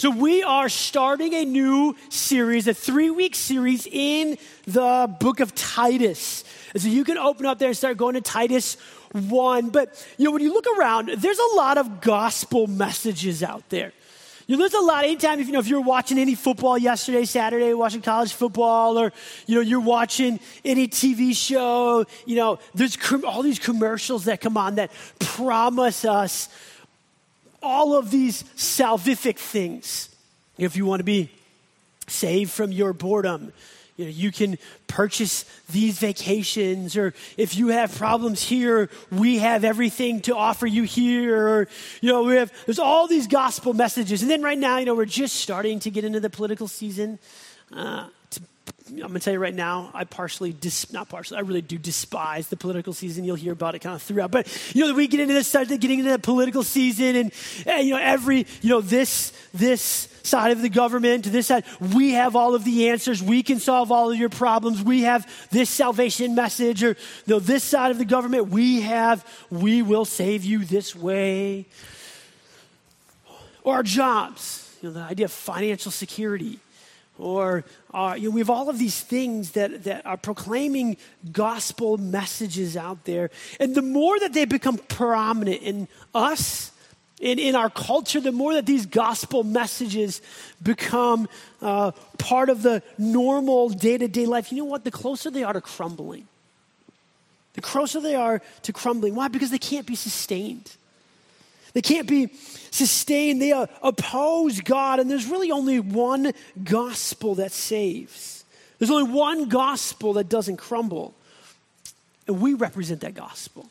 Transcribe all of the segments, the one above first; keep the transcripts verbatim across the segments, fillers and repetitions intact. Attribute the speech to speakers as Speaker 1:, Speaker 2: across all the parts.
Speaker 1: So we are starting a new series, a three-week series in the book of Titus. And so you can open up there and start going to Titus one. But, you know, when you look around, there's a lot of gospel messages out there. You know, there's a lot. Anytime, if you know, if you're watching any football yesterday, Saturday, watching college football, or you know, you're watching any T V show, you know, there's com- all these commercials that come on that promise us all of these salvific things. If you want to be saved from your boredom, you know, you can purchase these vacations, or if you have problems here, we have everything to offer you here. Or, you know, we have, there's all these gospel messages. And then right now, you know, we're just starting to get into the political season. Uh, to, I'm going to tell you right now, I partially, dis, not partially, I really do despise the political season. You'll hear about it kind of throughout. But, you know, we get into this, start getting into the political season, and, and, you know, every, you know, this, this, side of the government, to this side, we have all of the answers. We can solve all of your problems. We have this salvation message, or you know, this side of the government, we have, we will save you this way. Or our jobs, you know, the idea of financial security. Or uh, you know, we have all of these things that, that are proclaiming gospel messages out there. And the more that they become prominent in us, In, in our culture, the more that these gospel messages become uh, part of the normal day-to-day life, you know what? The closer they are to crumbling. The closer they are to crumbling. Why? Because they can't be sustained. They can't be sustained. They uh, oppose God, and there's really only one gospel that saves. There's only one gospel that doesn't crumble, and we represent that gospel.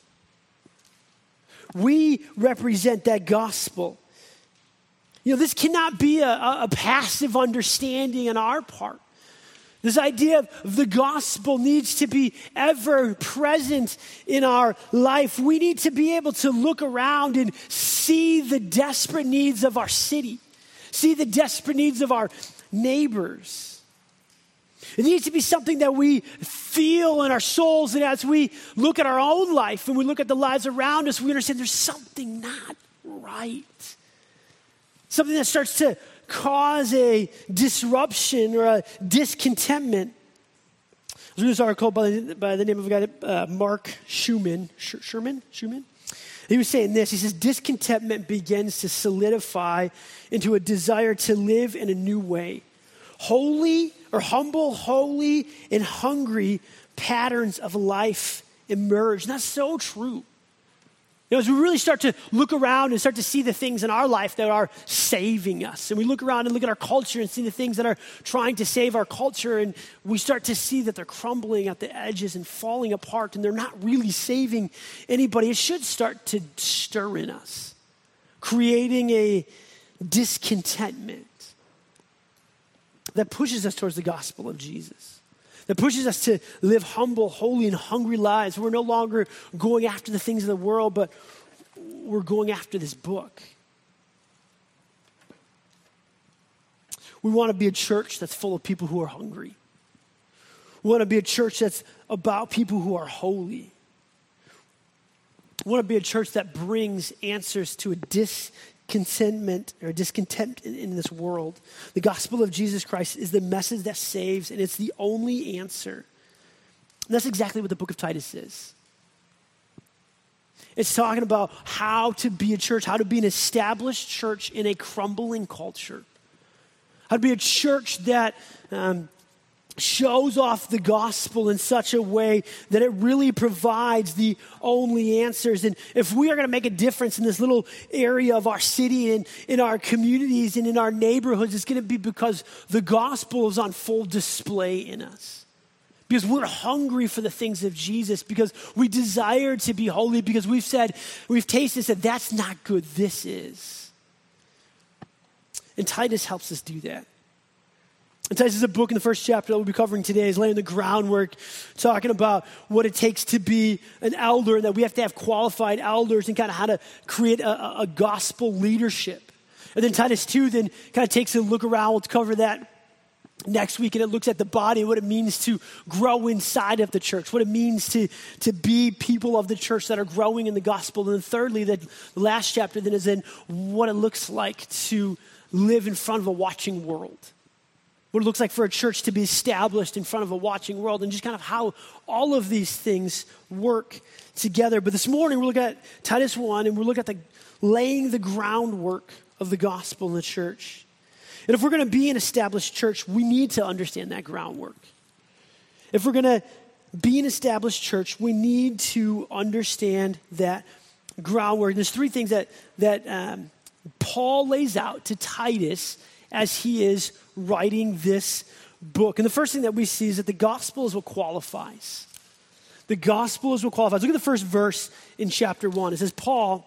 Speaker 1: We represent that gospel. You know, this cannot be a, a passive understanding on our part. This idea of the gospel needs to be ever present in our life. We need to be able to look around and see the desperate needs of our city, see the desperate needs of our neighbors. It needs to be something that we feel in our souls, and as we look at our own life and we look at the lives around us, we understand there's something not right. Something that starts to cause a disruption or a discontentment. I was reading this article by the, by the name of a guy, uh, Mark Schumann. Sh- Sherman? Schumann? He was saying this. He says, discontentment begins to solidify into a desire to live in a new way. Holy or humble, holy, and hungry patterns of life emerge. And that's so true. You know, as we really start to look around and start to see the things in our life that are saving us, and we look around and look at our culture and see the things that are trying to save our culture, and we start to see that they're crumbling at the edges and falling apart, and they're not really saving anybody, it should start to stir in us, creating a discontentment that pushes us towards the gospel of Jesus, that pushes us to live humble, holy, and hungry lives. We're no longer going after the things of the world, but we're going after this book. We want to be a church that's full of people who are hungry. We want to be a church that's about people who are holy. We want to be a church that brings answers to a discontentment contentment or discontent in, in this world. The gospel of Jesus Christ is the message that saves, and it's the only answer. And that's exactly what the book of Titus is. It's talking about how to be a church, how to be an established church in a crumbling culture. How to be a church that um, shows off the gospel in such a way that it really provides the only answers. And if we are going to make a difference in this little area of our city and in our communities and in our neighborhoods, it's going to be because the gospel is on full display in us. Because we're hungry for the things of Jesus, because we desire to be holy, because we've said, we've tasted that that's not good, this is. And Titus helps us do that. And Titus is a book in the first chapter that we'll be covering today, is laying the groundwork, talking about what it takes to be an elder, and that we have to have qualified elders, and kind of how to create a, a gospel leadership. And then Titus two then kind of takes a look around. We'll cover that next week, and it looks at the body, what it means to grow inside of the church, what it means to, to be people of the church that are growing in the gospel. And then thirdly, the last chapter then is in what it looks like to live in front of a watching world. What it looks like for a church to be established in front of a watching world, and just kind of how all of these things work together. But this morning, we're looking at Titus one, and we're looking at the laying the groundwork of the gospel in the church. And if we're going to be an established church, we need to understand that groundwork. If we're going to be an established church, we need to understand that groundwork. There's three things that, that um, Paul lays out to Titus as he is writing this book. And the first thing that we see is that the gospel is what qualifies. The gospel is what qualifies. Look at the first verse in chapter one. It says, Paul,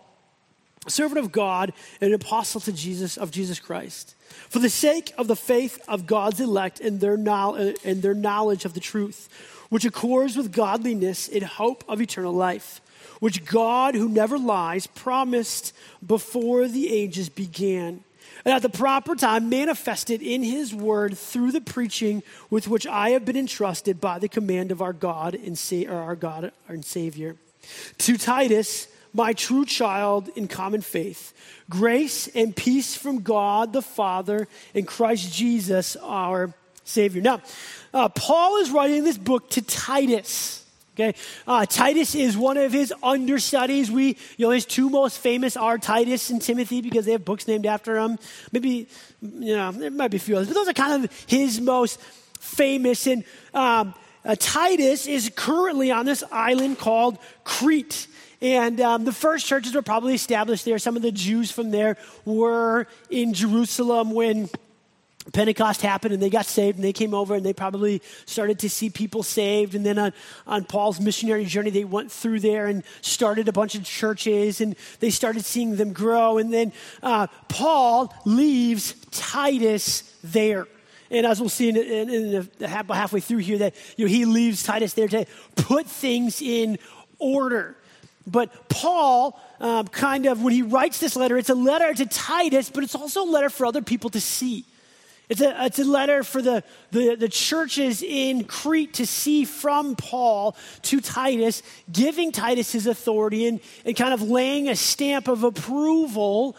Speaker 1: a servant of God and an apostle to Jesus of Jesus Christ, for the sake of the faith of God's elect and their, no- and their knowledge of the truth, which accords with godliness in hope of eternal life, which God, who never lies, promised before the ages began, and at the proper time manifested in his word through the preaching with which I have been entrusted by the command of our God and Sa- or our God and Savior. To Titus, my true child in common faith, grace and peace from God the Father and Christ Jesus our Savior. Now, uh, Paul is writing this book to Titus. Okay, uh, Titus is one of his understudies. We, you know, his two most famous are Titus and Timothy because they have books named after him. Maybe, you know, there might be a few others, but those are kind of his most famous. And um, uh, Titus is currently on this island called Crete. And um, the first churches were probably established there. Some of the Jews from there were in Jerusalem when Pentecost happened and they got saved, and they came over and they probably started to see people saved. And then on, on Paul's missionary journey, they went through there and started a bunch of churches, and they started seeing them grow. And then uh, Paul leaves Titus there. And as we'll see in, in, in the half, halfway through here, that you know, he leaves Titus there to put things in order. But Paul, um, kind of, when he writes this letter, it's a letter to Titus, but it's also a letter for other people to see. It's a, it's a letter for the, the, the churches in Crete to see from Paul to Titus, giving Titus his authority and, and kind of laying a stamp of approval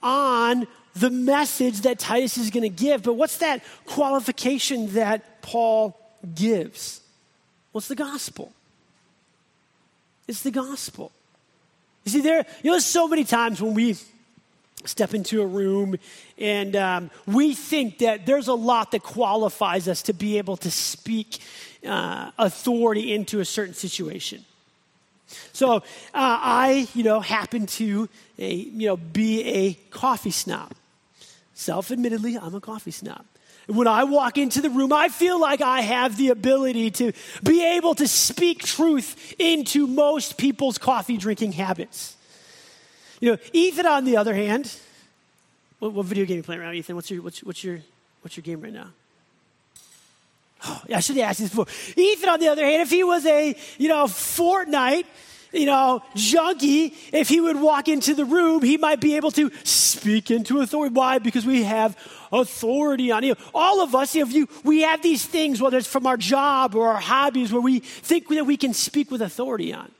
Speaker 1: on the message that Titus is going to give. But what's that qualification that Paul gives? Well, it's the gospel. It's the gospel. You see, there, you know, there's so many times when we step into a room and um, we think that there's a lot that qualifies us to be able to speak uh, authority into a certain situation. So uh, I, you know, happen to, a, you know, be a coffee snob. Self-admittedly, I'm a coffee snob. When I walk into the room, I feel like I have the ability to be able to speak truth into most people's coffee drinking habits. You know, Ethan, on the other hand, what, what video game are you playing right now, Ethan? What's your what's, what's your what's your game right now? Oh, yeah, I should have asked this before. Ethan, on the other hand, if he was a you know Fortnite, you know junkie, if he would walk into the room, he might be able to speak into authority. Why? Because we have authority on you. All of us, if you, we have these things, whether it's from our job or our hobbies, where we think that we can speak with authority on.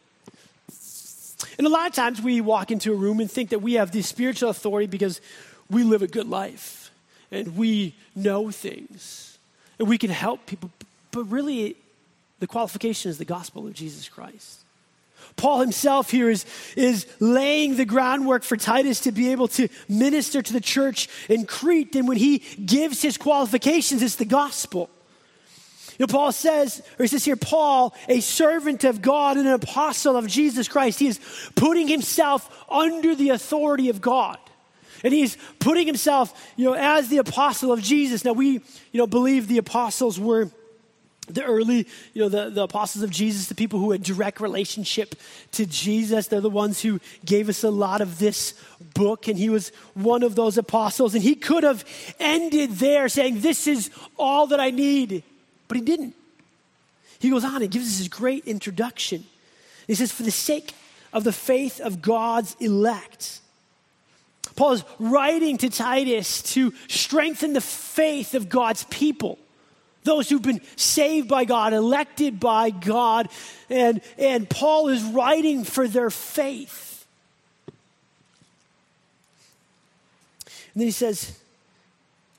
Speaker 1: And a lot of times we walk into a room and think that we have this spiritual authority because we live a good life and we know things and we can help people. But really, the qualification is the gospel of Jesus Christ. Paul himself here is, is laying the groundwork for Titus to be able to minister to the church in Crete. And when he gives his qualifications, it's the gospel. You know, Paul says, or he says here, Paul, a servant of God and an apostle of Jesus Christ. He is putting himself under the authority of God. And he's putting himself, you know, as the apostle of Jesus. Now we, you know, believe the apostles were the early, you know, the, the apostles of Jesus, the people who had direct relationship to Jesus. They're the ones who gave us a lot of this book. And he was one of those apostles. And he could have ended there saying, this is all that I need. But he didn't. He goes on and gives us his great introduction. He says, for the sake of the faith of God's elect. Paul is writing to Titus to strengthen the faith of God's people. Those who've been saved by God, elected by God. And, and Paul is writing for their faith. And then he says,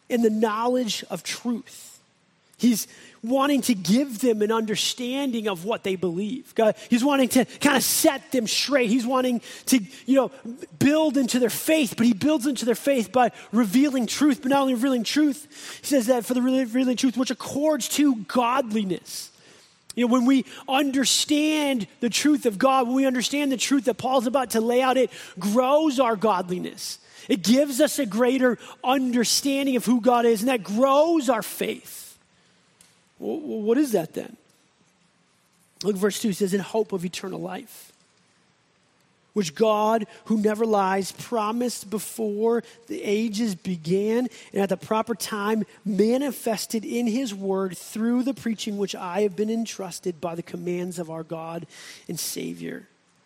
Speaker 1: in the knowledge of truth. He's wanting to give them an understanding of what they believe. God, he's wanting to kind of set them straight. He's wanting to, you know, build into their faith, but he builds into their faith by revealing truth, but not only revealing truth, he says that for the revealing truth, which accords to godliness. You know, when we understand the truth of God, when we understand the truth that Paul's about to lay out, it grows our godliness. It gives us a greater understanding of who God is, and that grows our faith. Well, what is that then? Look, verse two says, in hope of eternal life, which God, who never lies, promised before the ages began and at the proper time manifested in his word through the preaching which I have been entrusted by the commands of our God and Savior.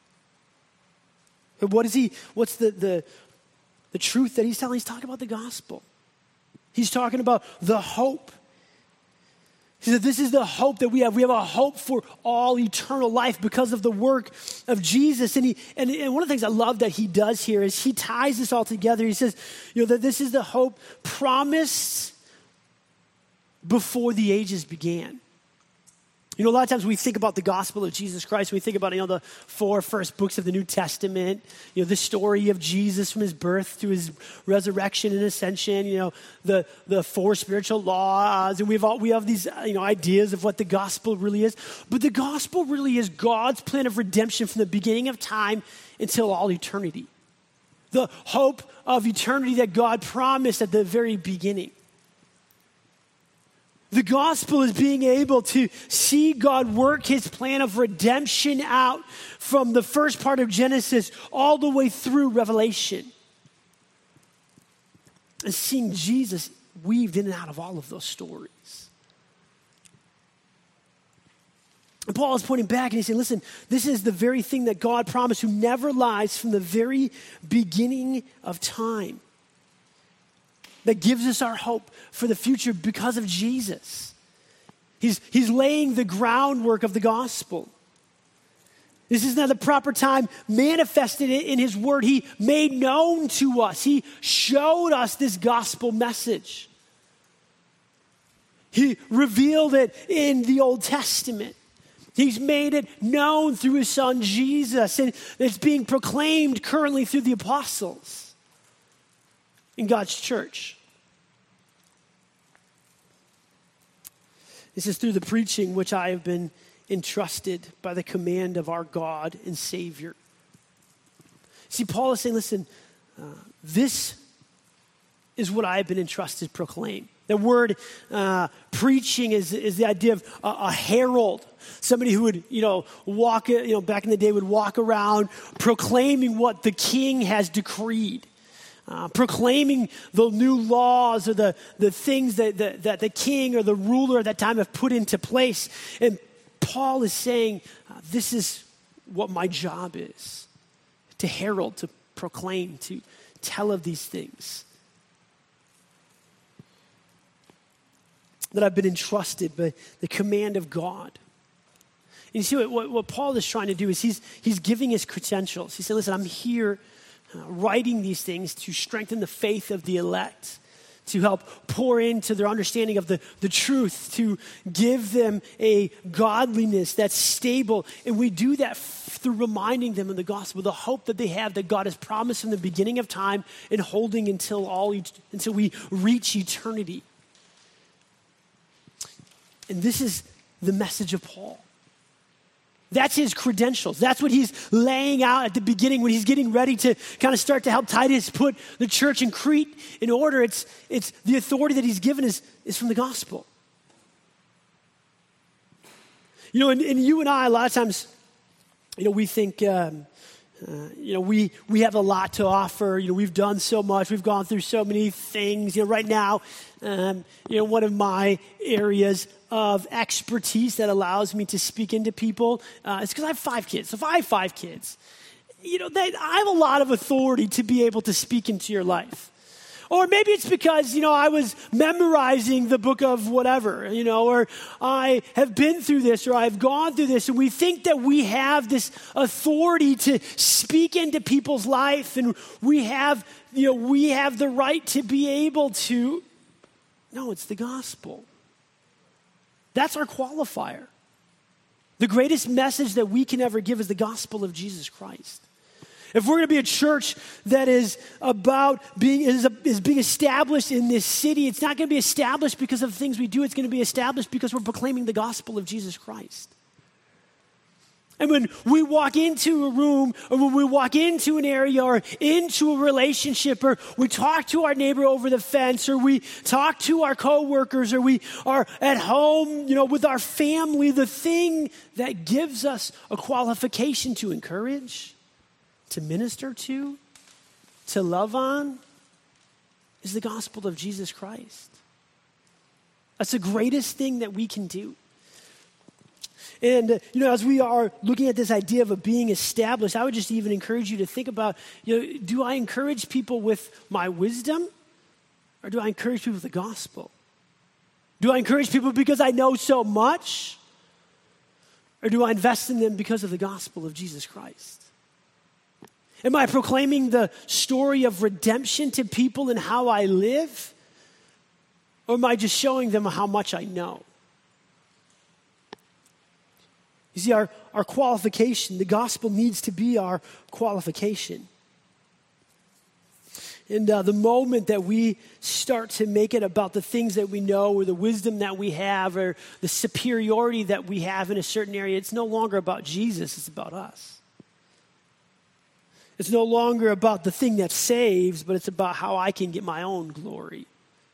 Speaker 1: But what is he, what's the, the, the truth that he's telling? He's talking about the gospel. He's talking about the hope. He said, this is the hope that we have. We have a hope for all eternal life because of the work of Jesus. And he and, and one of the things I love that he does here is he ties this all together. He says, you know, that this is the hope promised before the ages began. You know, a lot of times we think about the gospel of Jesus Christ. We think about, you know, the four first books of the New Testament, you know, the story of Jesus from his birth to his resurrection and ascension, you know, the, the four spiritual laws. And we have all, we have these, you know, ideas of what the gospel really is. But the gospel really is God's plan of redemption from the beginning of time until all eternity. The hope of eternity that God promised at the very beginning. The gospel is being able to see God work his plan of redemption out from the first part of Genesis all the way through Revelation. And seeing Jesus weaved in and out of all of those stories. And Paul is pointing back and he's saying, listen, this is the very thing that God promised, who never lies, from the very beginning of time. That gives us our hope for the future because of Jesus. He's, he's laying the groundwork of the gospel. This is now the proper time manifested in his word. He made known to us. He showed us this gospel message. He revealed it in the Old Testament. He's made it known through his son Jesus. And it's being proclaimed currently through the apostles in God's church. This is through the preaching which I have been entrusted by the command of our God and Savior. See, Paul is saying, listen, uh, this is what I have been entrusted to proclaim. The word uh, preaching is, is the idea of a, a herald. Somebody who would, you know, walk, you know, back in the day would walk around proclaiming what the king has decreed. Uh, proclaiming the new laws or the, the things that, that, that the king or the ruler at that time have put into place. And Paul is saying, uh, this is what my job is. To herald, to proclaim, to tell of these things. That I've been entrusted by the command of God. And you see what, what, what Paul is trying to do is he's, he's giving his credentials. He said, listen, I'm here Uh, writing these things to strengthen the faith of the elect, to help pour into their understanding of the, the truth, to give them a godliness that's stable. And we do that f- through reminding them of the gospel, the hope that they have that God has promised from the beginning of time and holding until all et- until we reach eternity. And this is the message of Paul. That's his credentials. That's what he's laying out at the beginning when he's getting ready to kind of start to help Titus put the church in Crete in order. It's, it's the authority that he's given is, is from the gospel. You know, and, and you and I, a lot of times, you know, we think, um, uh, you know, we we have a lot to offer. You know, we've done so much. We've gone through so many things. You know, right now, um, you know, one of my areas of expertise that allows me to speak into people uh, is because I have five kids. So if I have five kids, you know, they, I have a lot of authority to be able to speak into your life. Or maybe it's because, you know, I was memorizing the book of whatever, you know, or I have been through this or I've gone through this. And we think that we have this authority to speak into people's life. And we have, you know, we have the right to be able to No, it's the gospel. That's our qualifier. The greatest message that we can ever give is the gospel of Jesus Christ. If we're going to be a church that is about being is, is being established in this city, it's not going to be established because of things we do. It's going to be established because we're proclaiming the gospel of Jesus Christ. And when we walk into a room, or when we walk into an area, or into a relationship, or we talk to our neighbor over the fence, or we talk to our coworkers, or we are at home, you know, with our family, the thing that gives us a qualification to encourage, to minister to, to love on, is the gospel of Jesus Christ. That's the greatest thing that we can do. And, uh, you know, as we are looking at this idea of a being established, I would just even encourage you to think about, you know, do I encourage people with my wisdom, or do I encourage people with the gospel? Do I encourage people because I know so much, or do I invest in them because of the gospel of Jesus Christ? Am I proclaiming the story of redemption to people in how I live, or am I just showing them how much I know? You see, our, our qualification, the gospel needs to be our qualification. And uh, the moment that we start to make it about the things that we know, or the wisdom that we have, or the superiority that we have in a certain area, it's no longer about Jesus, it's about us. It's no longer about the thing that saves, but it's about how I can get my own glory.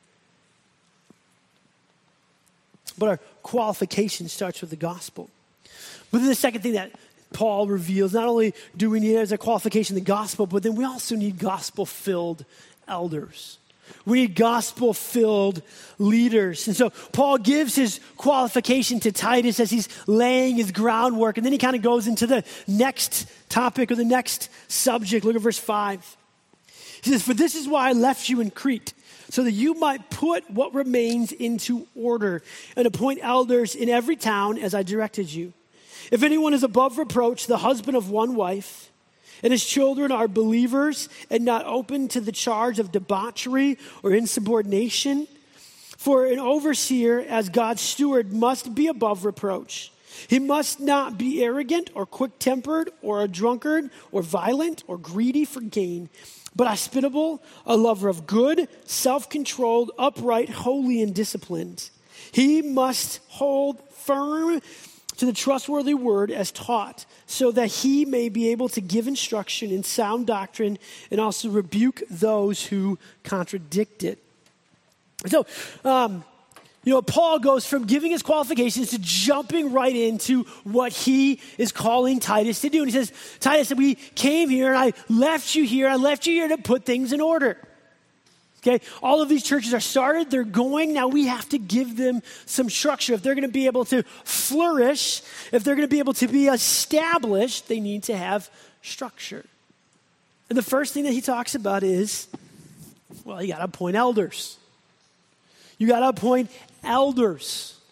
Speaker 1: But our qualification starts with the gospel. But then the second thing that Paul reveals, not only do we need as a qualification the gospel, but then we also need gospel-filled elders. We need gospel-filled leaders. And so Paul gives his qualification to Titus as he's laying his groundwork. And then he kind of goes into the next topic or the next subject. Look at verse five. He says, "For this is why I left you in Crete, so that you might put what remains into order and appoint elders in every town as I directed you. If anyone is above reproach, the husband of one wife, and his children are believers and not open to the charge of debauchery or insubordination, for an overseer as God's steward must be above reproach. He must not be arrogant or quick-tempered or a drunkard or violent or greedy for gain, but hospitable, a lover of good, self-controlled, upright, holy, and disciplined. He must hold firm to the trustworthy word as taught, so that he may be able to give instruction in sound doctrine and also rebuke those who contradict it." So, um, you know, Paul goes from giving his qualifications to jumping right into what he is calling Titus to do. And he says, Titus, we came here and I left you here. I left you here to put things in order. Okay, all of these churches are started, they're going. Now we have to give them some structure. If they're going to be able to flourish, if they're going to be able to be established, they need to have structure. And the first thing that he talks about is, well, you got to appoint elders. You got to appoint elders.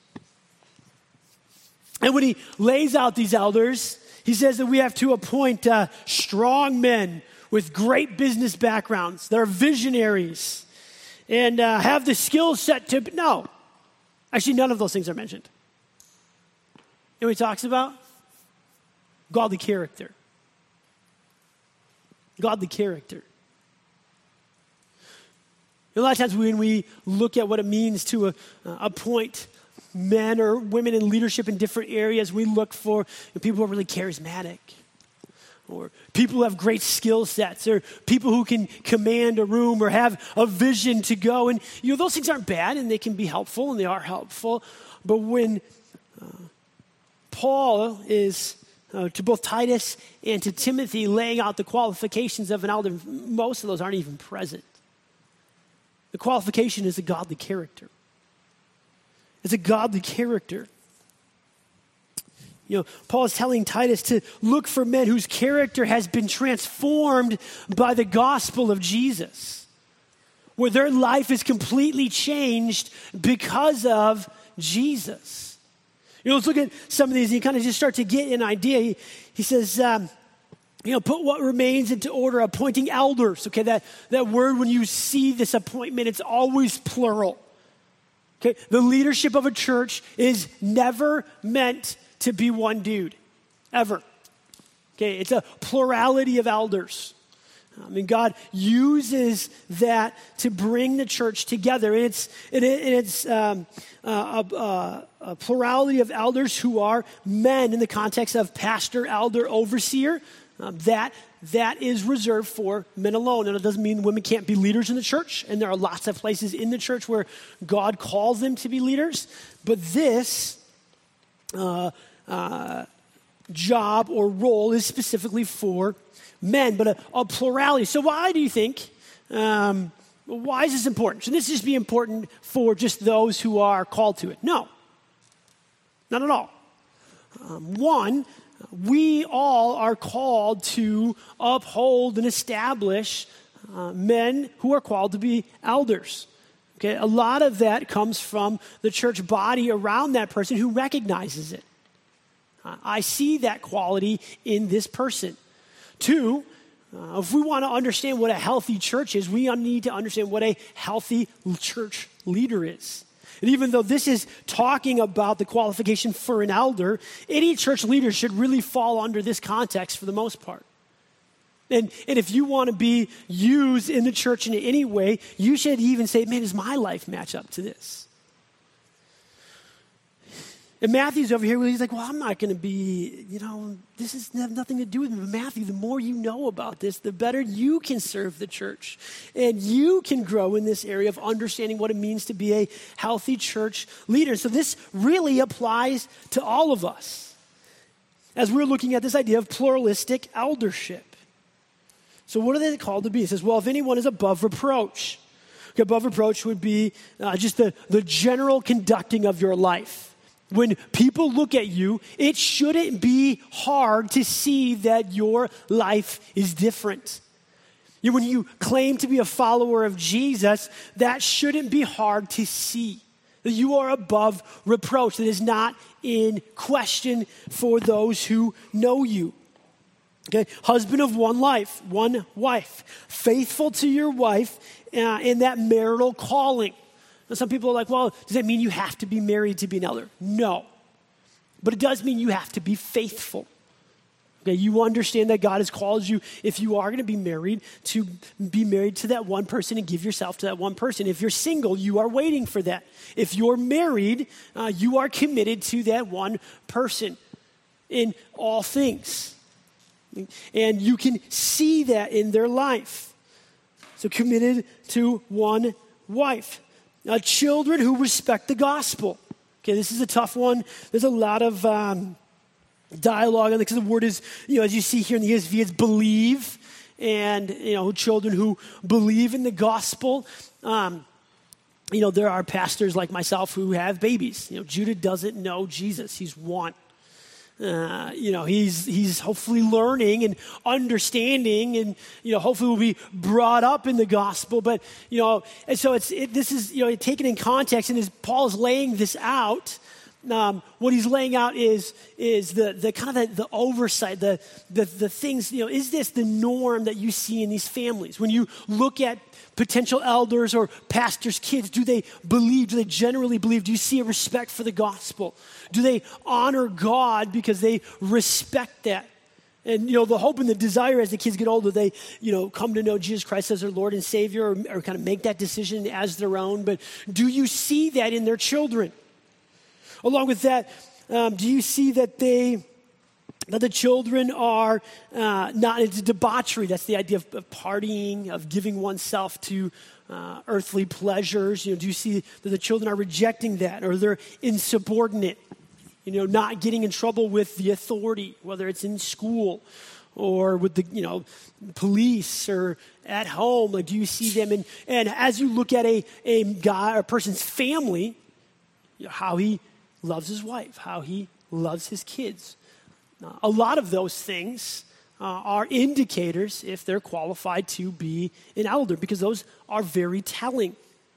Speaker 1: And when he lays out these elders, he says that we have to appoint uh, strong men with great business backgrounds. They're visionaries and uh, have the skill set to, no. Actually, none of those things are mentioned. You know what he talks about? Godly character. Godly character. A lot of times when we look at what it means to uh, appoint men or women in leadership in different areas, we look for you know, people who are really charismatic, or people who have great skill sets, or people who can command a room or have a vision to go. And, you know, those things aren't bad, and they can be helpful, and they are helpful. But when uh, Paul is, uh, to both Titus and to Timothy, laying out the qualifications of an elder, most of those aren't even present. The qualification is a godly character. It's a godly character. You know, Paul is telling Titus to look for men whose character has been transformed by the gospel of Jesus, where their life is completely changed because of Jesus. You know, let's look at some of these and you kind of just start to get an idea. He, he says, um, you know, put what remains into order, appointing elders. Okay, that, that word, when you see this appointment, it's always plural. Okay, the leadership of a church is never meant to be one dude, ever. Okay, it's a plurality of elders. I mean, God uses that to bring the church together. And it's, and it, and it's um, a, a, a plurality of elders who are men in the context of pastor, elder, overseer. Um, that that is reserved for men alone. And it doesn't mean women can't be leaders in the church. And there are lots of places in the church where God calls them to be leaders. But this uh, uh, job or role is specifically for men, but a, a plurality. So why do you think, um, why is this important? Should this just be important for just those who are called to it? No, not at all. Um, one, we all are called to uphold and establish uh, men who are called to be elders. Okay, a lot of that comes from the church body around that person who recognizes it. Uh, I see that quality in this person. Two, uh, if we want to understand what a healthy church is, we need to understand what a healthy church leader is. And even though this is talking about the qualification for an elder, any church leader should really fall under this context for the most part. And, and if you want to be used in the church in any way, you should even say, man, does my life match up to this? And Matthew's over here, he's like, well, I'm not going to be, you know, this is have nothing to do with me. But Matthew, the more you know about this, the better you can serve the church. And you can grow in this area of understanding what it means to be a healthy church leader. So this really applies to all of us as we're looking at this idea of pluralistic eldership. So what are they called to be? It says, well, if anyone is above reproach. Okay, above reproach would be uh, just the, the general conducting of your life. When people look at you, it shouldn't be hard to see that your life is different. You, when you claim to be a follower of Jesus, that shouldn't be hard to see. That you are above reproach. That is not in question for those who know you. Okay, husband of one life, one wife. Faithful to your wife uh, in that marital calling. Some people are like, well, does that mean you have to be married to be an elder? No. But it does mean you have to be faithful. Okay, you understand that God has called you, if you are going to be married, to be married to that one person and give yourself to that one person. If you're single, you are waiting for that. If you're married, uh, you are committed to that one person in all things. And you can see that in their life. So committed to one wife. Uh, children who respect the gospel. Okay, this is a tough one. There's a lot of um, dialogue on it because the word is, you know, as you see here in the E S V, it's believe. And, you know, children who believe in the gospel. Um, you know, there are pastors like myself who have babies. You know, Judah doesn't know Jesus. He's one. Uh, you know, he's he's hopefully learning and understanding, and you know, hopefully will be brought up in the gospel. But you know, and so it's it, this is you know taken in context, and as Paul is laying this out, um, what he's laying out is is the the kind of the, the oversight, the the the things. You know, is this the norm that you see in these families when you look at potential elders or pastors' kids? Do they believe? Do they generally believe? Do you see a respect for the gospel? Do they honor God because they respect that? And, you know, the hope and the desire as the kids get older, they, you know, come to know Jesus Christ as their Lord and Savior, or, or kind of make that decision as their own. But do you see that in their children? Along with that, um, do you see that they... that the children are uh, not into debauchery? That's the idea of, of partying, of giving oneself to uh, earthly pleasures. You know, do you see that the children are rejecting that, or they're insubordinate? You know, not getting in trouble with the authority, whether it's in school or with the, you know, police or at home. Like, do you see them? And and as you look at a a guy or a person's family, you know, how he loves his wife, how he loves his kids. Uh, a lot of those things uh, are indicators if they're qualified to be an elder, because those are very telling.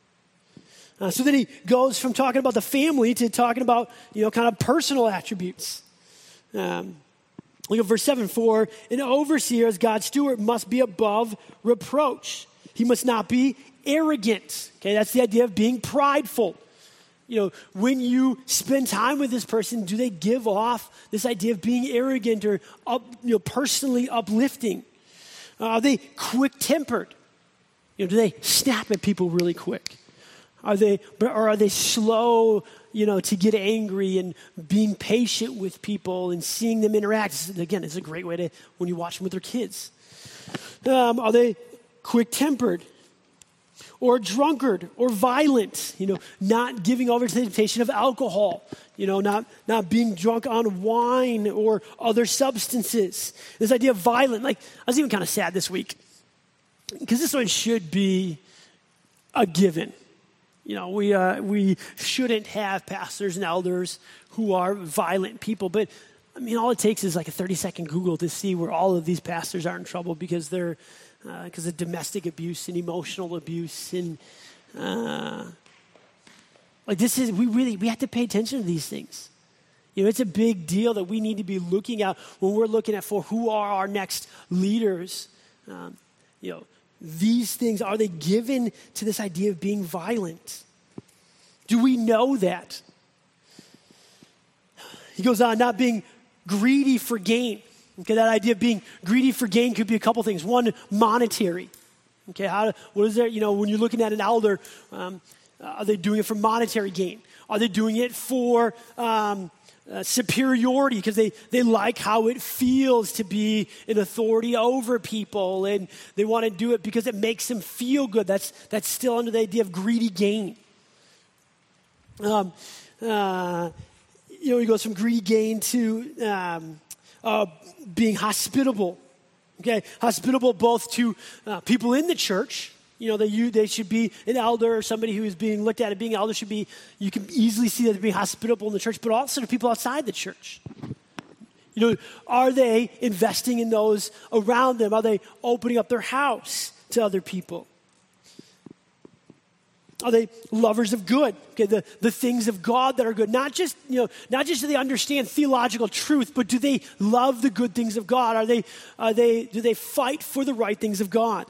Speaker 1: Uh, so then he goes from talking about the family to talking about, you know, kind of personal attributes. Um, look at verse seven. For an overseer as God's steward must be above reproach. He must not be arrogant. Okay, that's the idea of being prideful. You know, when you spend time with this person, do they give off this idea of being arrogant or up, you know, personally uplifting? Uh, are they quick-tempered? You know, do they snap at people really quick? Are they, or are they slow, you know, to get angry and being patient with people and seeing them interact? Again, it's a great way to, when you watch them with their kids. Um, are they quick-tempered or drunkard or violent? You know, not giving over to the temptation of alcohol. You know, not, not being drunk on wine or other substances. This idea of violent, like, I was even kind of sad this week because this one should be a given. You know, we uh, we shouldn't have pastors and elders who are violent people. But, I mean, all it takes is like a thirty-second Google to see where all of these pastors are in trouble because they're, because uh, of domestic abuse and emotional abuse. And, uh, like, this is, we really, we have to pay attention to these things. You know, it's a big deal that we need to be looking at when we're looking at for who are our next leaders. Um, you know, these things, are they given to this idea of being violent? Do we know that? He goes on, not being greedy for gain. Okay, that idea of being greedy for gain could be a couple things. One, monetary. Okay, how? What is there? You know, when you're looking at an elder, um, are they doing it for monetary gain? Are they doing it for um, uh, superiority because they, they like how it feels to be an authority over people, and they want to do it because it makes them feel good? That's that's still under the idea of greedy gain. Um, uh, you know, he goes from greedy gain to um, uh, being hospitable. Okay, hospitable both to uh, people in the church. You know, they, you, they should be an elder or somebody who is being looked at as being an elder should be, you can easily see that they're being hospitable in the church, but also to people outside the church. You know, are they investing in those around them? Are they opening up their house to other people? Are they lovers of good? Okay, the, the things of God that are good. Not just, you know, not just do they understand theological truth, but do they love the good things of God? Are they, are they, do they fight for the right things of God?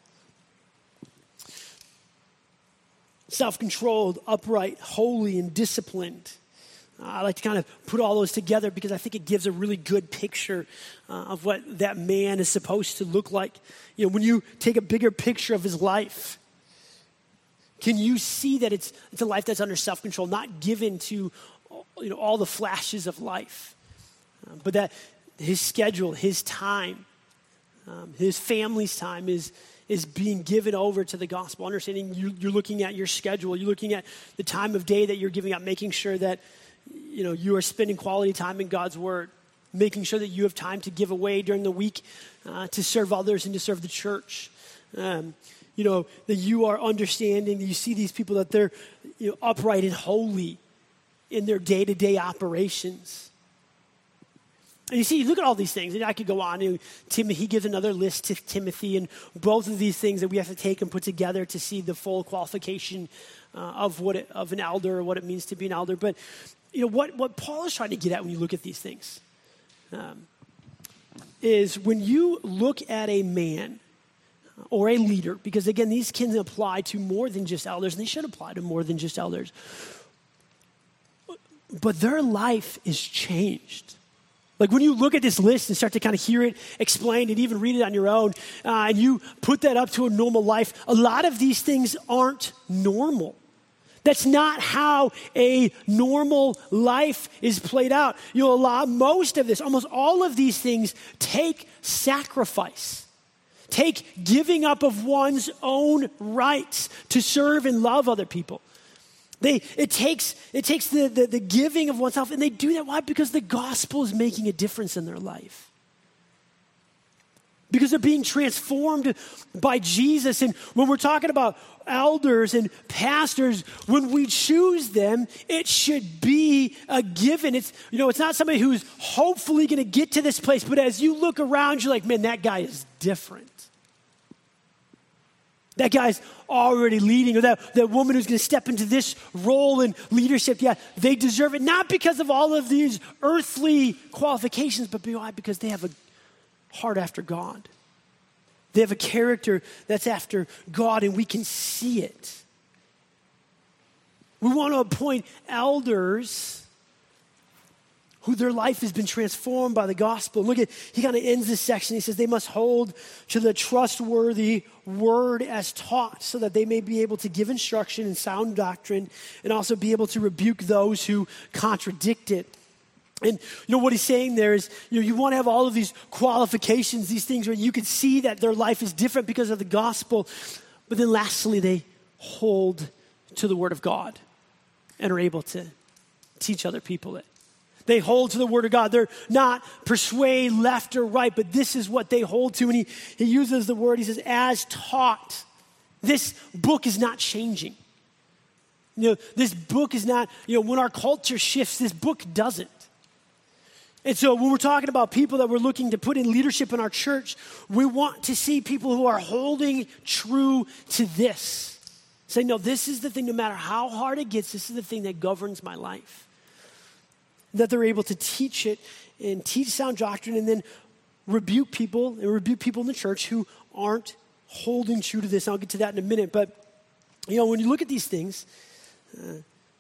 Speaker 1: Self-controlled, upright, holy, and disciplined. Uh, I like to kind of put all those together because I think it gives a really good picture uh, of what that man is supposed to look like. You know, when you take a bigger picture of his life, can you see that it's it's a life that's under self-control, not given to, you know, all the flashes of life, uh, but that his schedule, his time, um, his family's time is is being given over to the gospel. Understanding you, you're looking at your schedule, you're looking at the time of day that you're giving up, making sure that, you know, you are spending quality time in God's word, making sure that you have time to give away during the week uh, to serve others and to serve the church. Um, you know, that you are understanding, that you see these people that they're, you know, upright and holy in their day-to-day operations. And you see, you look at all these things, and I could go on. You know, Timothy, he gives another list to Timothy, and both of these things that we have to take and put together to see the full qualification uh, of what it, of an elder, or what it means to be an elder. But you know what what Paul is trying to get at when you look at these things um, is when you look at a man or a leader, because again, these can apply to more than just elders, and they should apply to more than just elders. But their life is changed. Like when you look at this list and start to kind of hear it explained and even read it on your own, uh, and you put that up to a normal life, a lot of these things aren't normal. That's not how a normal life is played out. You know, a lot, most of this, almost all of these things take sacrifice, take giving up of one's own rights to serve and love other people. They, it takes, it takes the, the, the giving of oneself, and they do that. Why? Because the gospel is making a difference in their life. Because they're being transformed by Jesus. And when we're talking about elders and pastors, when we choose them, it should be a given. It's, you know, it's not somebody who's hopefully going to get to this place, but as you look around, you're like, man, that guy is different. That guy's already leading, or that, that woman who's going to step into this role in leadership, yeah, they deserve it, not because of all of these earthly qualifications, but why? Because they have a heart after God. They have a character that's after God, and we can see it. We want to appoint elders who their life has been transformed by the gospel. And look at, he kind of ends this section. He says they must hold to the trustworthy word as taught so that they may be able to give instruction in sound doctrine and also be able to rebuke those who contradict it. And you know what he's saying there is, you know, you want to have all of these qualifications, these things where you can see that their life is different because of the gospel. But then lastly, they hold to the word of God and are able to teach other people it. They hold to the word of God. They're not persuade left or right, but this is what they hold to. And he, he uses the word, he says, as taught. This book is not changing. You know, this book is not, you know, when our culture shifts, this book doesn't. And so when we're talking about people that we're looking to put in leadership in our church, we want to see people who are holding true to this. Say, no, this is the thing, no matter how hard it gets, this is the thing that governs my life. That they're able to teach it and teach sound doctrine and then rebuke people and rebuke people in the church who aren't holding true to this. I'll get to that in a minute. But, you know, when you look at these things, uh,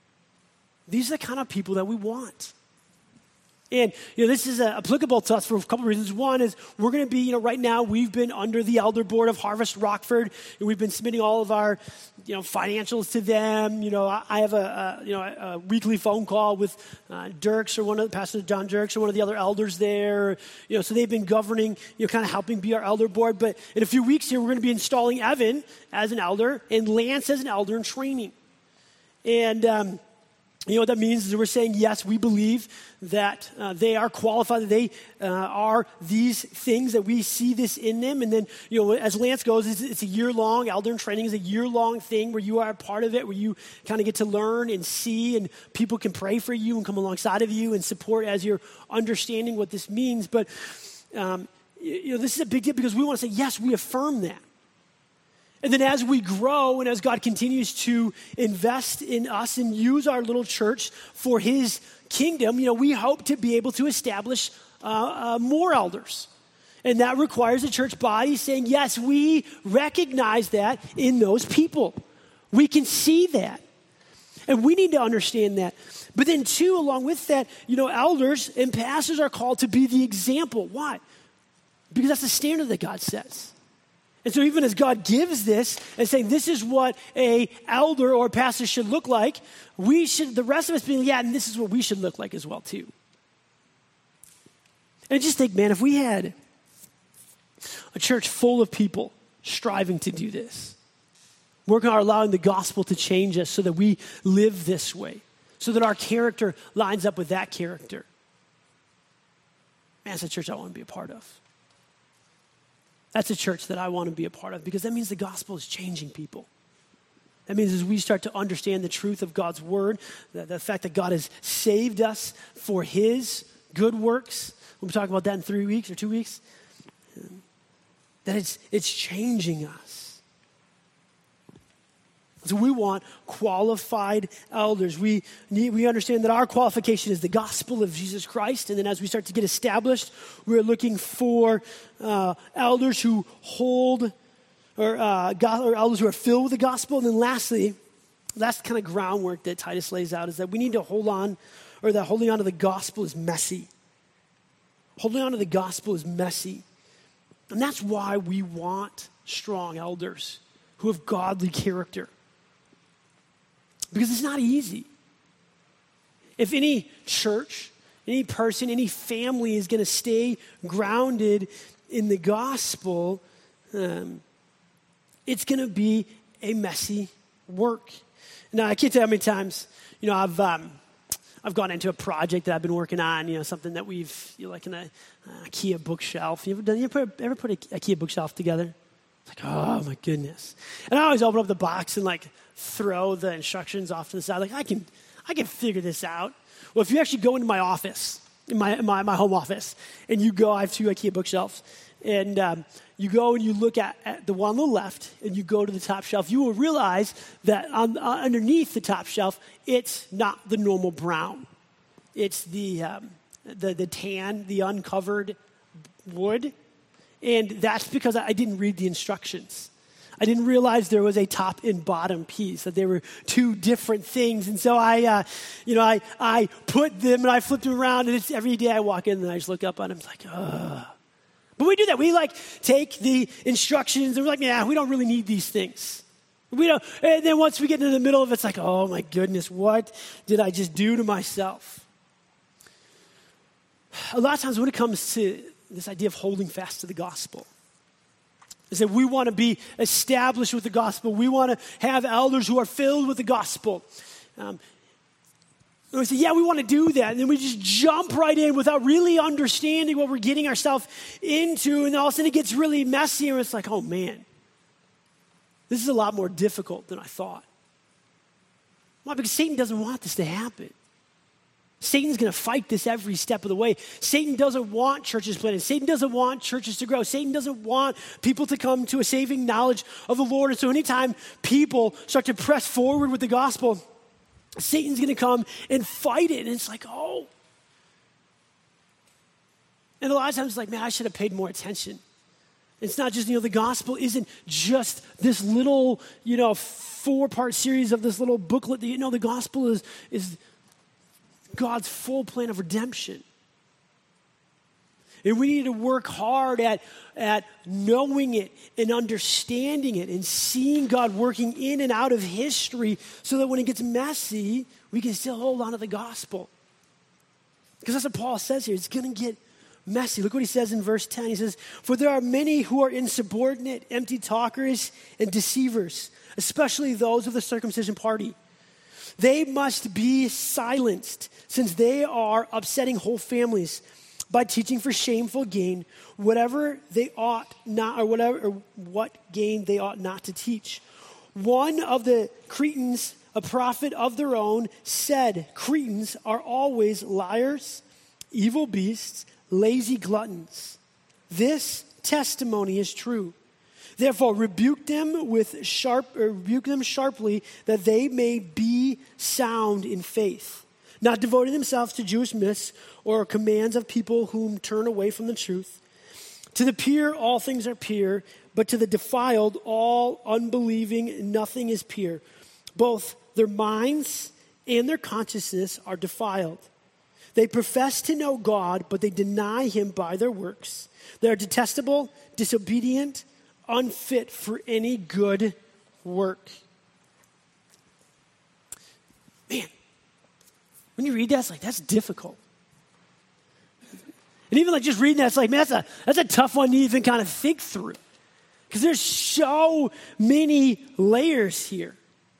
Speaker 1: these are the kind of people that we want. And, you know, this is uh, applicable to us for a couple of reasons. One is we're going to be, you know, right now we've been under the elder board of Harvest Rockford, and we've been submitting all of our, you know, financials to them. You know, I, I have a, a, you know, a, a weekly phone call with uh, Dirks or one of the, Pastor John Dirks or one of the other elders there. You know, so they've been governing, you know, kind of helping be our elder board. But in a few weeks here, we're going to be installing Evan as an elder and Lance as an elder in training. And, um, you know what that means is we're saying, yes, we believe that uh, they are qualified, that they uh, are these things, that we see this in them. And then, you know, as Lance goes, it's, it's a year-long, elder in training is a year-long thing where you are a part of it, where you kind of get to learn and see, and people can pray for you and come alongside of you and support as you're understanding what this means. But, um, you know, this is a big deal because we want to say, yes, we affirm that. And then as we grow and as God continues to invest in us and use our little church for his kingdom, you know, we hope to be able to establish uh, uh, more elders. And that requires a church body saying, yes, we recognize that in those people. We can see that. And we need to understand that. But then two, along with that, you know, elders and pastors are called to be the example. Why? Because that's the standard that God sets. And so even as God gives this and saying this is what a elder or a pastor should look like, we should, the rest of us being, yeah, and this is what we should look like as well too. And just think, man, if we had a church full of people striving to do this, working on allowing the gospel to change us so that we live this way, so that our character lines up with that character, man, that's a church I want to be a part of. That's a church that I want to be a part of because that means the gospel is changing people. That means as we start to understand the truth of God's word, the, the fact that God has saved us for his good works, we'll be talking about that in three weeks or two weeks, that it's, it's changing us. So we want qualified elders. We need, we understand that our qualification is the gospel of Jesus Christ. And then as we start to get established, we're looking for uh, elders who hold, or, uh, go- or elders who are filled with the gospel. And then lastly, last kind of groundwork that Titus lays out is that we need to hold on, or that holding on to the gospel is messy. Holding on to the gospel is messy. And that's why we want strong elders who have godly character. Because it's not easy. If any church, any person, any family is going to stay grounded in the gospel, um, it's going to be a messy work. Now, I can't tell you how many times, you know, I've um, I've gone into a project that I've been working on, you know, something that we've, you know, like in a uh, IKEA bookshelf. You ever done? You ever put, ever put an IKEA bookshelf together? It's like, oh my goodness. And I always open up the box and like throw the instructions off to the side. Like, I can I can figure this out. Well, if you actually go into my office, in my my, my home office, and you go, I have two IKEA bookshelves, and um, you go and you look at, at the one on the left, and you go to the top shelf, you will realize that on, uh, underneath the top shelf, it's not the normal brown. It's the um, the the tan, the uncovered wood. And that's because I didn't read the instructions. I didn't realize there was a top and bottom piece, that they were two different things. And so I, uh, you know, I I put them and I flipped them around, and it's every day I walk in and I just look up on them, it's like, ugh. But we do that. We like take the instructions and we're like, yeah, we don't really need these things. We don't. And then once we get into the middle of it, it's like, oh my goodness, what did I just do to myself? A lot of times when it comes to this idea of holding fast to the gospel, is that we want to be established with the gospel. We want to have elders who are filled with the gospel. Um, and we say, yeah, we want to do that. And then we just jump right in without really understanding what we're getting ourselves into. And all of a sudden it gets really messy. And it's like, oh man, this is a lot more difficult than I thought. Why? Because Satan doesn't want this to happen. Satan's going to fight this every step of the way. Satan doesn't want churches planted. Satan doesn't want churches to grow. Satan doesn't want people to come to a saving knowledge of the Lord. And so anytime people start to press forward with the gospel, Satan's going to come and fight it. And it's like, oh. And a lot of times it's like, man, I should have paid more attention. It's not just, you know, the gospel isn't just this little, you know, four-part series of this little booklet. That, you know, the gospel is is God's full plan of redemption. And we need to work hard at, at knowing it and understanding it and seeing God working in and out of history so that when it gets messy, we can still hold on to the gospel. Because that's what Paul says here. It's going to get messy. Look what he says in verse ten. He says, for there are many who are insubordinate, empty talkers, and deceivers, especially those of the circumcision party. They must be silenced, since they are upsetting whole families by teaching for shameful gain whatever they ought not, or whatever, or what gain they ought not to teach. One of the Cretans, a prophet of their own, said, Cretans are always liars, evil beasts, lazy gluttons. This testimony is true. Therefore, rebuke them with sharp, or rebuke them sharply, that they may be sound in faith, not devoting themselves to Jewish myths or commands of people whom turn away from the truth. To the pure, all things are pure, but to the defiled, all unbelieving, nothing is pure. Both their minds and their consciousness are defiled. They profess to know God, but they deny him by their works. They are detestable, disobedient, unfit for any good work. Man, when you read that, it's like, that's difficult. And even like just reading that, it's like, man, that's a, that's a tough one to even kind of think through. Because there's so many layers here.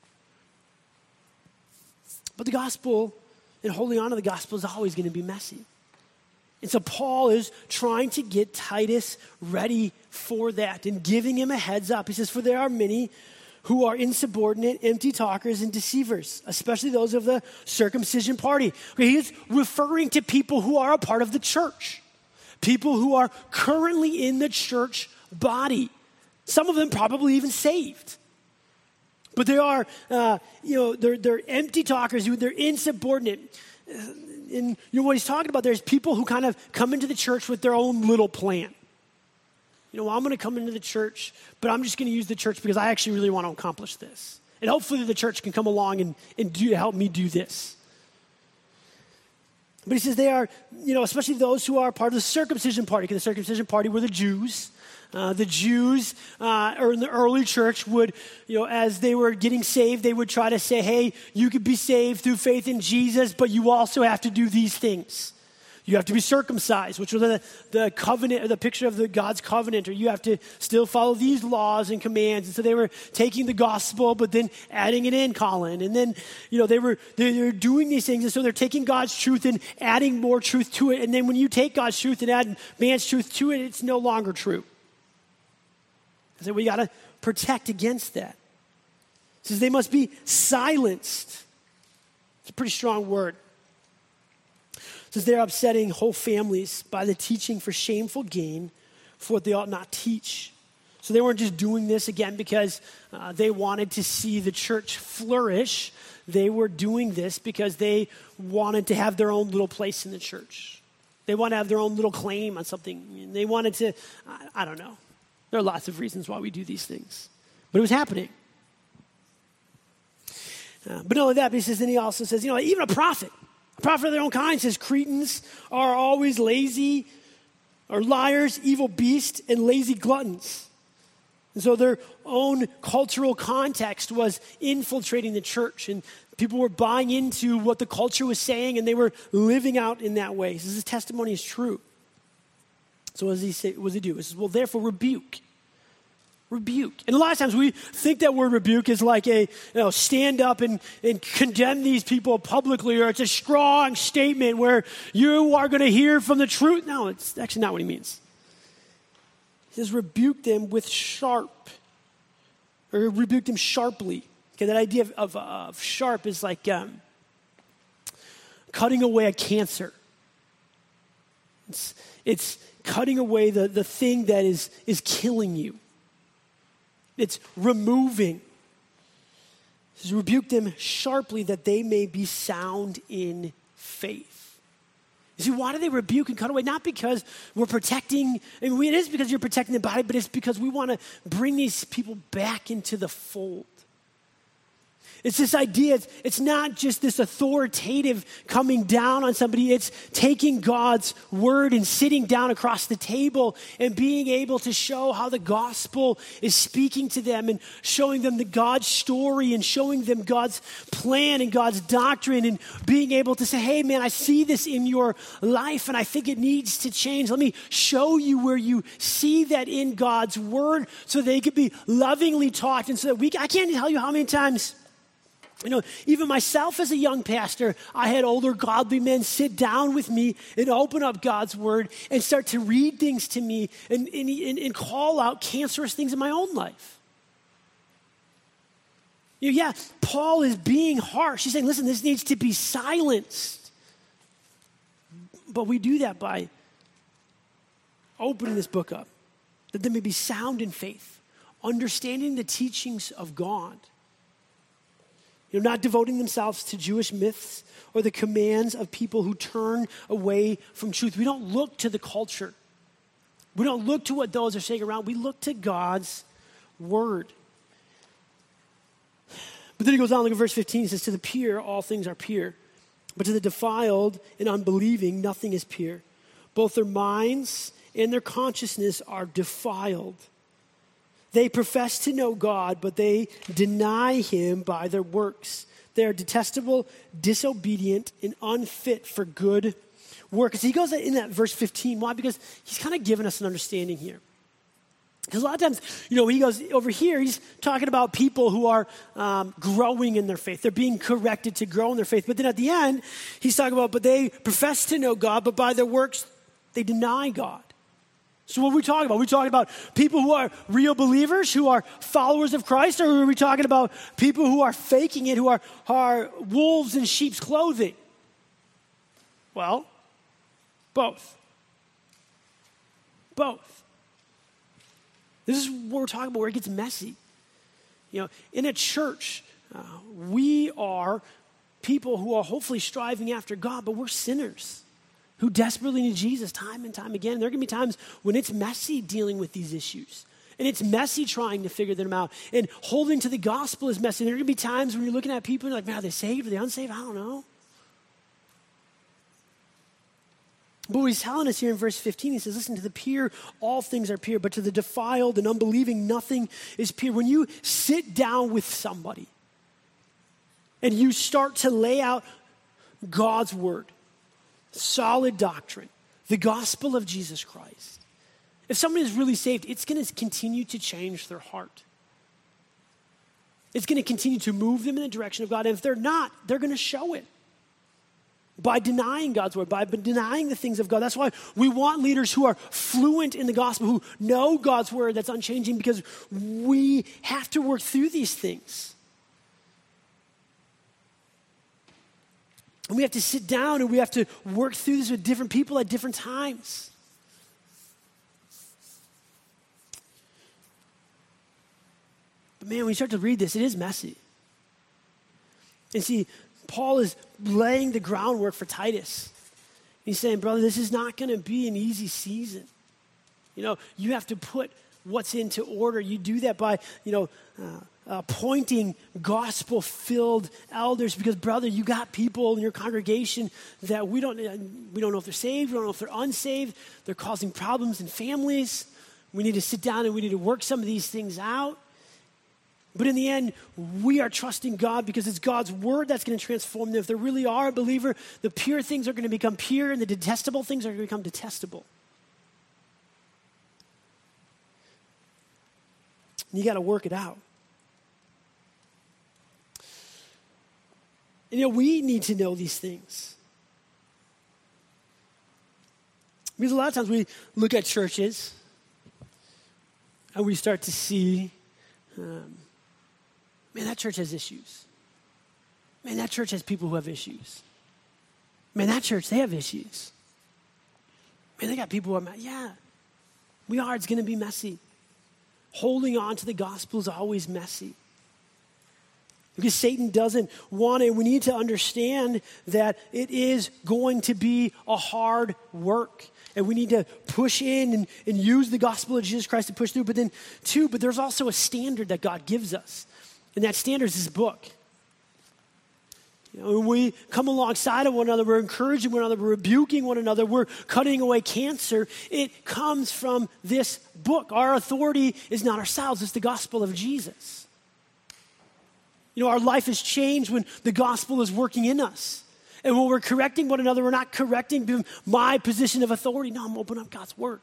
Speaker 1: But the gospel and holding on to the gospel is always going to be messy. And so Paul is trying to get Titus ready for that and giving him a heads up. He says, for there are many who are insubordinate, empty talkers, and deceivers, especially those of the circumcision party. He is referring to people who are a part of the church, people who are currently in the church body. Some of them probably even saved. But they are, uh, you know, they're, they're empty talkers, they're insubordinate. And you know what he's talking about, there's people who kind of come into the church with their own little plan. You know, well, I'm going to come into the church, but I'm just going to use the church because I actually really want to accomplish this. And hopefully the church can come along and, and do, help me do this. But he says they are, you know, especially those who are part of the circumcision party, because the circumcision party were the Jews. Uh, the Jews, uh, or in the early church would, you know, as they were getting saved, they would try to say, hey, you could be saved through faith in Jesus, but you also have to do these things. You have to be circumcised, which was the, the covenant, or the picture of the God's covenant, or you have to still follow these laws and commands. And so they were taking the gospel, but then adding it in, Colin. And then, you know, they were, they were doing these things. And so they're taking God's truth and adding more truth to it. And then when you take God's truth and add man's truth to it, it's no longer true. So we got to protect against that. It says they must be silenced. It's a pretty strong word. It says they're upsetting whole families by the teaching for shameful gain for what they ought not teach. So they weren't just doing this again because uh, they wanted to see the church flourish. They were doing this because they wanted to have their own little place in the church. They want to have their own little claim on something. They wanted to, I, I don't know. There are lots of reasons why we do these things. But it was happening. Uh, but not only that, but he says, then he also says, you know, even a prophet, a prophet of their own kind says Cretans are always lazy, or liars, evil beasts, and lazy gluttons. And so their own cultural context was infiltrating the church, and people were buying into what the culture was saying, and they were living out in that way. He says his testimony is true. So what does he say? What does he do? He says, well, therefore rebuke. Rebuke. And a lot of times we think that word rebuke is like a, you know, stand up and, and condemn these people publicly, or it's a strong statement where you are going to hear from the truth. No, it's actually not what he means. He says rebuke them with sharp, or rebuke them sharply. Okay, that idea of, of, of sharp is like um, cutting away a cancer. It's, it's cutting away the, the thing that is, is killing you. It's removing. It says, rebuke them sharply that they may be sound in faith. You see, why do they rebuke and cut away? Not because we're protecting, I mean, it is because you're protecting the body, but it's because we want to bring these people back into the fold. It's this idea, it's, it's not just this authoritative coming down on somebody, it's taking God's word and sitting down across the table and being able to show how the gospel is speaking to them and showing them the God's story and showing them God's plan and God's doctrine and being able to say, hey man, I see this in your life and I think it needs to change. Let me show you where you see that in God's word so they could be lovingly taught, and so that we, I can't tell you how many times, you know, even myself as a young pastor, I had older godly men sit down with me and open up God's word and start to read things to me and, and, and call out cancerous things in my own life. You know, yeah, Paul is being harsh. He's saying, listen, this needs to be silenced. But we do that by opening this book up, that they may be sound in faith, understanding the teachings of God. You know, not devoting themselves to Jewish myths or the commands of people who turn away from truth. We don't look to the culture. We don't look to what those are saying around. We look to God's word. But then he goes on, look at verse fifteen. He says, to the pure, all things are pure. But to the defiled and unbelieving, nothing is pure. Both their minds and their consciousness are defiled. They profess to know God, but they deny him by their works. They are detestable, disobedient, and unfit for good work. So he goes in that verse fifteen. Why? Because he's kind of giving us an understanding here. Because a lot of times, you know, he goes over here, he's talking about people who are um, growing in their faith. They're being corrected to grow in their faith. But then at the end, he's talking about, but they profess to know God, but by their works, they deny God. So what are we talking about? Are we talking about people who are real believers, who are followers of Christ, or are we talking about people who are faking it, who are, are wolves in sheep's clothing? Well, both. Both. This is what we're talking about, where it gets messy. You know, in a church, uh, we are people who are hopefully striving after God, but we're sinners who desperately need Jesus time and time again. There are going to be times when it's messy dealing with these issues. And it's messy trying to figure them out. And holding to the gospel is messy. There are going to be times when you're looking at people and you're like, man, are they saved? Are they unsaved? I don't know. But what he's telling us here in verse fifteen, he says, listen, to the pure, all things are pure. But to the defiled and unbelieving, nothing is pure. When you sit down with somebody and you start to lay out God's word, solid doctrine, the gospel of Jesus Christ. If someone is really saved, it's going to continue to change their heart. It's going to continue to move them in the direction of God. And if they're not, they're going to show it by denying God's word, by denying the things of God. That's why we want leaders who are fluent in the gospel, who know God's word that's unchanging, because we have to work through these things. And we have to sit down and we have to work through this with different people at different times. But man, when you start to read this, it is messy. And see, Paul is laying the groundwork for Titus. He's saying, brother, this is not going to be an easy season. You know, you have to put what's into order. You do that by, you know, uh, appointing gospel-filled elders, because, brother, you got people in your congregation that we don't we don't know if they're saved, we don't know if they're unsaved. They're causing problems in families. We need to sit down and we need to work some of these things out. But in the end, we are trusting God because it's God's word that's going to transform them. If they really are a believer, the pure things are going to become pure and the detestable things are going to become detestable. And you got to work it out. And, you know, we need to know these things. Because a lot of times we look at churches and we start to see, um, man, that church has issues. Man, that church has people who have issues. Man, that church, they have issues. Man, they got people who are mad. Yeah, we are. It's going to be messy. Holding on to the gospel is always messy. Because Satan doesn't want it. We need to understand that it is going to be a hard work. And we need to push in and, and use the gospel of Jesus Christ to push through. But then, two, but there's also a standard that God gives us. And that standard is his book. You know, when we come alongside of one another, we're encouraging one another, we're rebuking one another, we're cutting away cancer. It comes from this book. Our authority is not ourselves, it's the gospel of Jesus. You know, our life is changed when the gospel is working in us. And when we're correcting one another, we're not correcting my position of authority. No, I'm opening up God's word.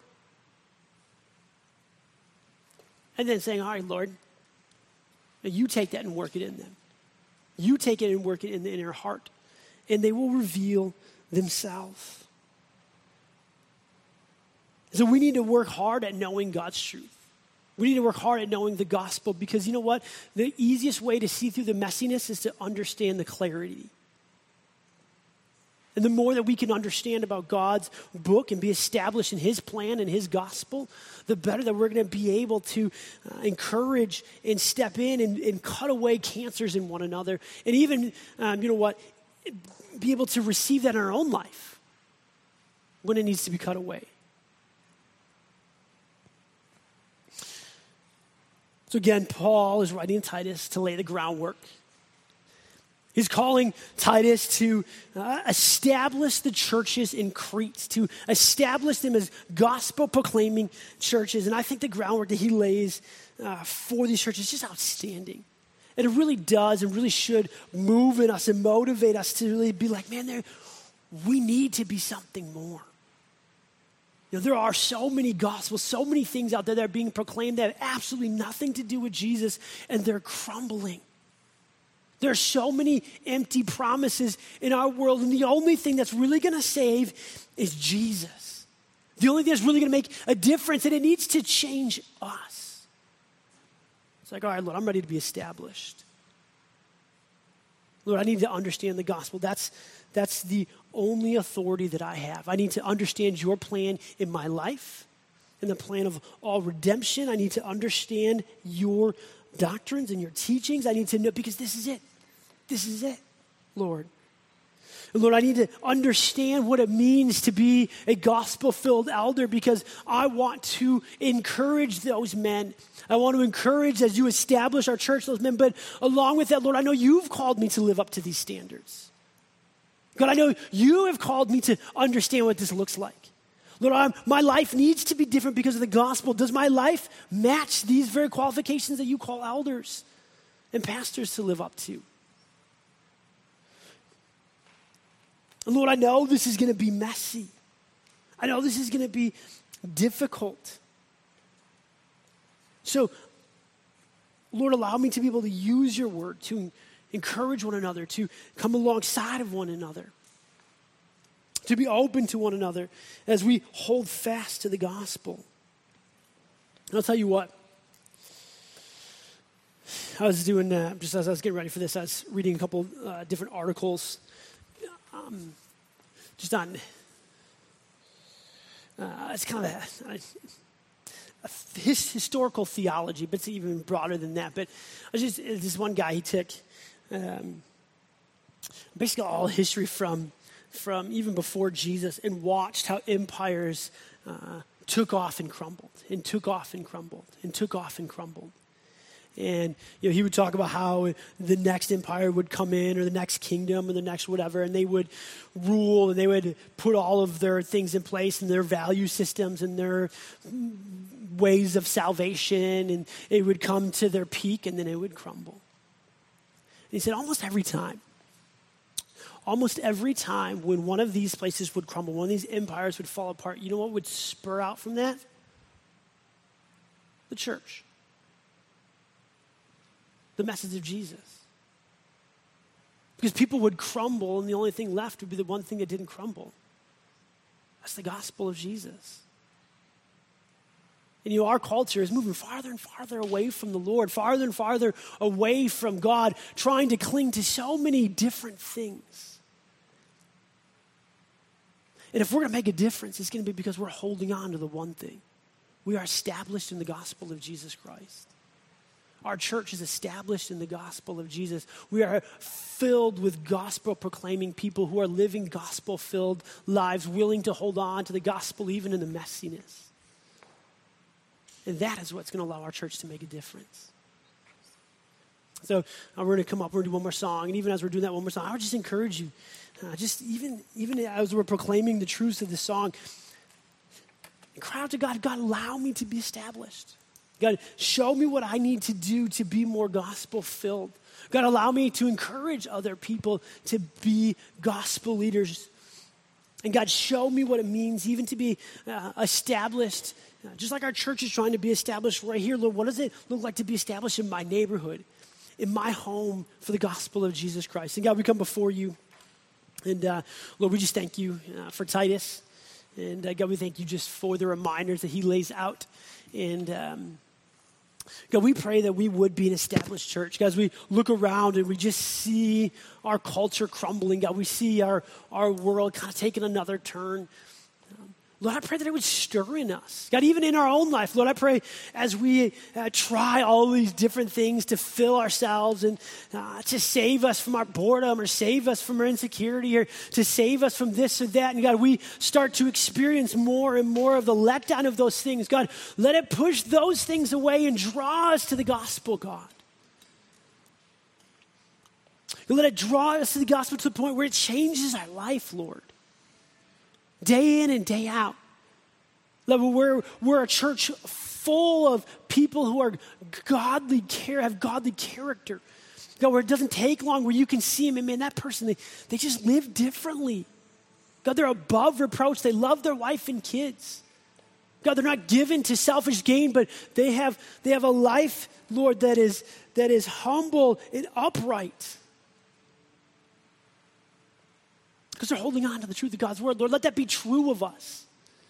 Speaker 1: And then saying, all right, Lord, you take that and work it in them. You take it and work it in the inner heart. And they will reveal themselves. So we need to work hard at knowing God's truth. We need to work hard at knowing the gospel, because you know what? The easiest way to see through the messiness is to understand the clarity. And the more that we can understand about God's book and be established in his plan and his gospel, the better that we're going to be able to uh, encourage and step in and, and cut away cancers in one another. And even, um, you know what, be able to receive that in our own life when it needs to be cut away. So again, Paul is writing Titus to lay the groundwork. He's calling Titus to uh, establish the churches in Crete, to establish them as gospel-proclaiming churches. And I think the groundwork that he lays uh, for these churches is just outstanding. And it really does and really should move in us and motivate us to really be like, man, there, we need to be something more. You know, there are so many gospels, so many things out there that are being proclaimed that have absolutely nothing to do with Jesus, and they're crumbling. There are so many empty promises in our world, and the only thing that's really going to save is Jesus. The only thing that's really going to make a difference, and it needs to change us. It's like, all right, Lord, I'm ready to be established. Lord, I need to understand the gospel. That's, that's the only authority that I have. I need to understand your plan in my life and the plan of all redemption. I need to understand your doctrines and your teachings. I need to know, because this is it. This is it, Lord. And Lord, I need to understand what it means to be a gospel-filled elder, because I want to encourage those men. I want to encourage, as you establish our church, those men. But along with that, Lord, I know you've called me to live up to these standards. God, I know you have called me to understand what this looks like. Lord, I'm, my life needs to be different because of the gospel. Does my life match these very qualifications that you call elders and pastors to live up to? And Lord, I know this is going to be messy. I know this is going to be difficult. So, Lord, allow me to be able to use your word to encourage one another, to come alongside of one another, to be open to one another as we hold fast to the gospel. And I'll tell you what, I was doing, uh, just as I was getting ready for this, I was reading a couple uh, different articles um, just on, uh, it's kind of a, a, a his, historical theology, but it's even broader than that. But I was just, this one guy, he took um, basically all history from from even before Jesus and watched how empires uh, took off and crumbled, and took off and crumbled, and took off and crumbled. And you know, he would talk about how the next empire would come in, or the next kingdom, or the next whatever, and they would rule, and they would put all of their things in place, and their value systems, and their ways of salvation, and it would come to their peak, and then it would crumble. And he said almost every time, almost every time when one of these places would crumble, one of these empires would fall apart, you know what would spur out from that? The church. The message of Jesus. Because people would crumble, and the only thing left would be the one thing that didn't crumble. That's the gospel of Jesus. And you know, our culture is moving farther and farther away from the Lord, farther and farther away from God, trying to cling to so many different things. And if we're going to make a difference, it's going to be because we're holding on to the one thing. We are established in the gospel of Jesus Christ. Our church is established in the gospel of Jesus. We are filled with gospel-proclaiming people who are living gospel-filled lives, willing to hold on to the gospel even in the messiness. And that is what's going to allow our church to make a difference. So uh, we're going to come up, we're going to do one more song. And even as we're doing that one more song, I would just encourage you, uh, just even, even as we're proclaiming the truths of the song, cry out to God, God, allow me to be established. God, show me what I need to do to be more gospel-filled. God, allow me to encourage other people to be gospel leaders. And God, show me what it means even to be uh, established, uh, just like our church is trying to be established right here. Lord, what does it look like to be established in my neighborhood, in my home for the gospel of Jesus Christ? And God, we come before you. And uh, Lord, we just thank you uh, for Titus. And uh, God, we thank you just for the reminders that he lays out. And um, God, we pray that we would be an established church. God, as we look around and we just see our culture crumbling, God, we see our, our world kind of taking another turn. Um, Lord, I pray that it would stir in us. God, even in our own life, Lord, I pray as we uh, try all these different things to fill ourselves and uh, to save us from our boredom or save us from our insecurity or to save us from this or that. And God, we start to experience more and more of the letdown of those things. God, let it push those things away and draw us to the gospel, God. Let it draw us to the gospel to the point where it changes our life, Lord. Day in and day out. We're, we're a church full of people who are godly, care, have godly character. God, where it doesn't take long, where you can see them, and man, that person, they, they just live differently. God, they're above reproach. They love their wife and kids. God, they're not given to selfish gain, but they have, they have a life, Lord, that is, that is humble and upright. Because they're holding on to the truth of God's word. Lord, let that be true of us.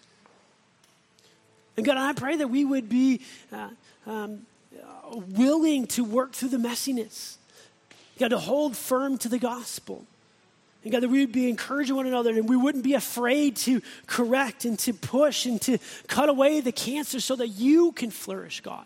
Speaker 1: And God, I pray that we would be uh, um, uh, willing to work through the messiness. God, to hold firm to the gospel. And God, that we would be encouraging one another and we wouldn't be afraid to correct and to push and to cut away the cancer so that you can flourish, God.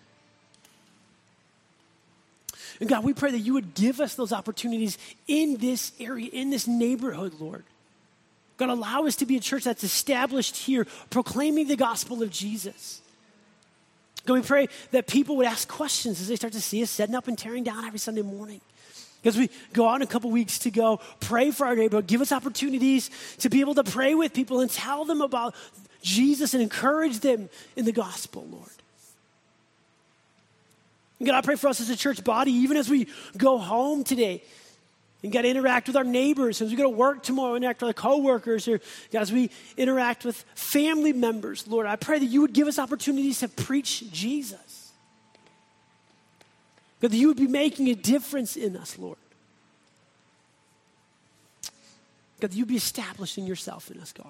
Speaker 1: And God, we pray that you would give us those opportunities in this area, in this neighborhood, Lord. God, allow us to be a church that's established here, proclaiming the gospel of Jesus. God, we pray that people would ask questions as they start to see us setting up and tearing down every Sunday morning. As we go out in a couple weeks to go pray for our neighborhood, give us opportunities to be able to pray with people and tell them about Jesus and encourage them in the gospel, Lord. And God, I pray for us as a church body, even as we go home today, and God, interact with our neighbors, as we go to work tomorrow, interact with our coworkers, or God, as we interact with family members, Lord, I pray that you would give us opportunities to preach Jesus. God, that you would be making a difference in us, Lord. God, that you'd be establishing yourself in us, God.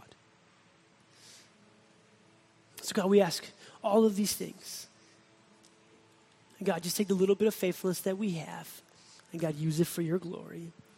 Speaker 1: So God, we ask all of these things. And God, just take the little bit of faithfulness that we have, and God, use it for your glory.